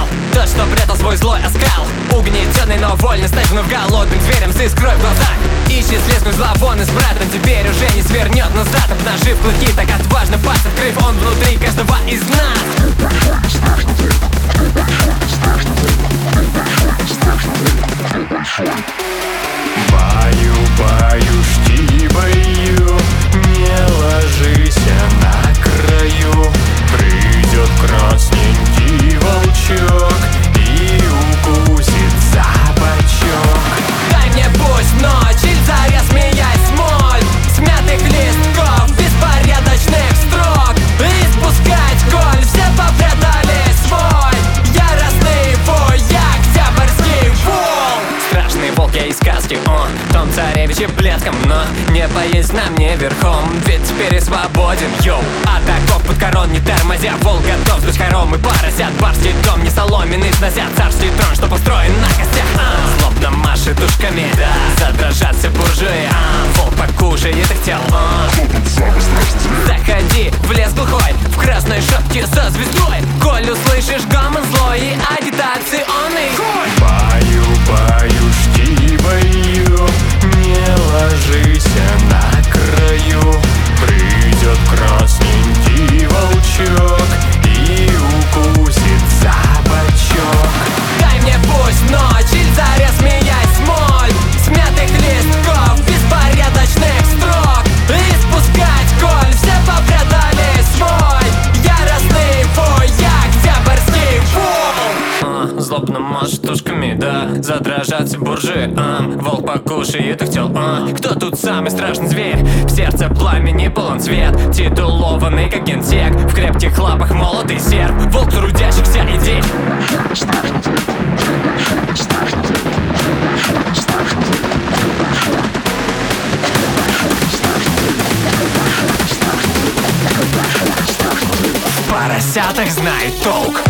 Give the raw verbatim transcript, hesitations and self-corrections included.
Тот, что прятал свой злой оскал, угнетенный, но вольно, стаченным голодным зверем с искрой в глазах. Ищет слезку зла вон из брата, теперь уже не свернет назад. Обнажив клыки, так отважно пасть, открыв он внутри каждого из нас. Баю, баю, шти, баю, не ложись на краю. Придет красненький волчок и укусит за бочок. Дай мне пусть ночь, иль заря, смеясь, смоль смятых листков, беспорядочных строк. И спускать, коль все попрятали свой яростный вой, октябрьский вол. Страшный волк я из сказки, он том царевиче блеском, но не поесть нам не верхом, ведь теперь я свободен, йоу. Атаков под корон не тормозя, волк готов сдуть хоромы поросят. Барский дом не соломенный сносят, царский трон, что построен на костях. а, Злобно машет ушками, да, задрожат все буржуи. а, Волк покушает их тел. а. Заходи в лес глухой, в красной шапке со звездой, коль услышишь гомон злой и агитационный. Баю, баю, шти, баю, не ложись на краю. Придет красненький волчок и укусит за бочок. Дай мне пусть ночь, иль заря, смеясь, смоль смятых листков, беспорядочных строк. И спускать, коль все попрятали свой яростный вой, октябрьский вол. а, Злобно машет ушками, да, задрожат все буржи. а, Волк покушает их тел. а, Кто тут самый страшный зверь? В сердце пламени полон цвет, титулованный как генсек, в крепких лапах молотый серп, волк трудящихся идей. В поросятах знает толк.